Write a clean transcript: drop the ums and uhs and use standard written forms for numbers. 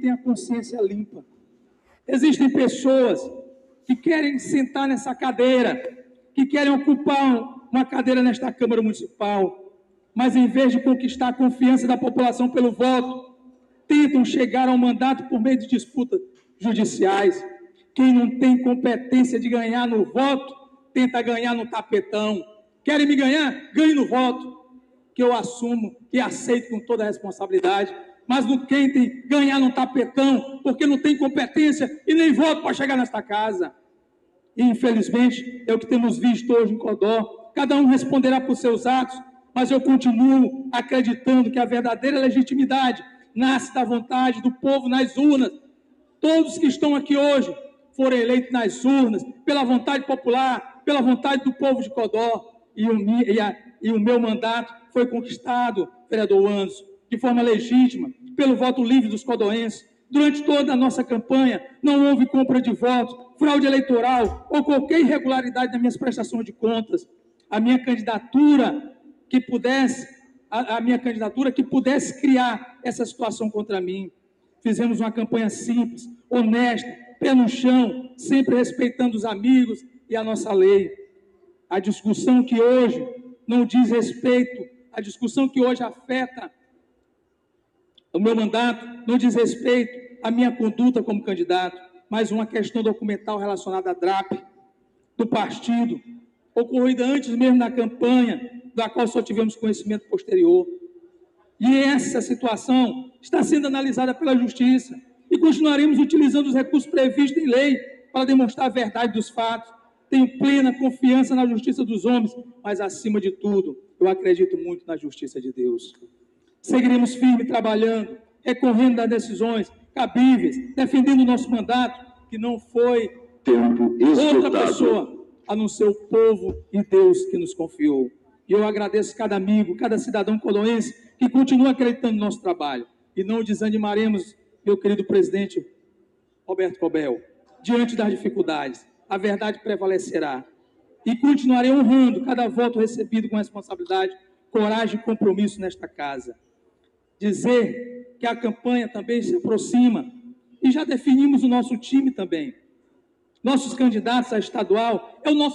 tem a consciência limpa. Existem pessoas que querem sentar nessa cadeira, que querem ocupar uma cadeira nesta Câmara Municipal, mas em vez de conquistar a confiança da população pelo voto, tentam chegar ao mandato por meio de disputas judiciais. Quem não tem competência de ganhar no voto, tenta ganhar no tapetão. Querem me ganhar? Ganhe no voto, que eu assumo e aceito com toda a responsabilidade. Mas não tentem ganhar no tapetão, porque não tem competência e nem voto para chegar nesta casa. E, infelizmente, é o que temos visto hoje em Codó. Cada um responderá por seus atos, mas eu continuo acreditando que a verdadeira legitimidade nasce da vontade do povo nas urnas. Todos que estão aqui hoje foram eleitos nas urnas, pela vontade popular, pela vontade do povo de Codó. E o meu mandato foi conquistado, vereador Anderson, de forma legítima, pelo voto livre dos codoenses. Durante toda a nossa campanha, não houve compra de votos, fraude eleitoral ou qualquer irregularidade nas minhas prestações de contas. A minha candidatura que pudesse criar essa situação contra mim. Fizemos uma campanha simples, honesta, pé no chão, sempre respeitando os amigos e a nossa lei. A discussão que hoje não diz respeito, a discussão que hoje afeta o meu mandato, não diz respeito à minha conduta como candidato, mas uma questão documental relacionada à DRAP do partido, ocorrida antes mesmo da campanha, da qual só tivemos conhecimento posterior. E essa situação está sendo analisada pela Justiça e continuaremos utilizando os recursos previstos em lei para demonstrar a verdade dos fatos. Tenho plena confiança na justiça dos homens, mas, acima de tudo, eu acredito muito na justiça de Deus. Seguiremos firme trabalhando, recorrendo às decisões cabíveis, defendendo o nosso mandato, que não foi outra pessoa, a não ser o povo e Deus que nos confiou. E eu agradeço cada amigo, cada cidadão codoense que continua acreditando no nosso trabalho. E não desanimaremos, meu querido presidente Roberto Cobel, diante das dificuldades. A verdade prevalecerá. E continuarei honrando cada voto recebido com responsabilidade, coragem e compromisso nesta casa. Dizer que a campanha também se aproxima e já definimos o nosso time também. Nossos candidatos a estadual é o nosso